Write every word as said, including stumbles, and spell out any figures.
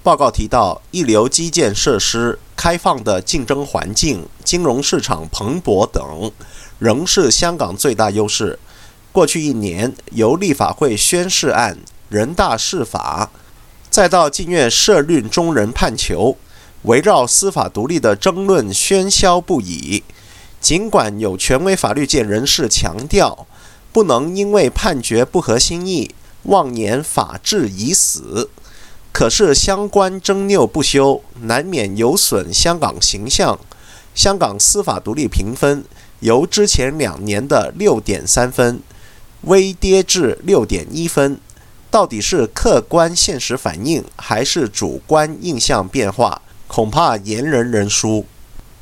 报告提到，一流基建设施、开放的竞争环境、金融市场蓬勃等，仍是香港最大优势。过去一年，由立法会宣誓案、人大释法，再到近月社论中人判囚，围绕司法独立的争论喧嚣不已。尽管有权威法律界人士强调，不能因为判决不合心意，妄言法治已死。可是相关争拗不休，难免有损香港形象。香港司法独立评分由之前两年的 六点三 分微跌至 六点一 分，到底是客观现实反应，还是主观印象变化，恐怕言人人殊。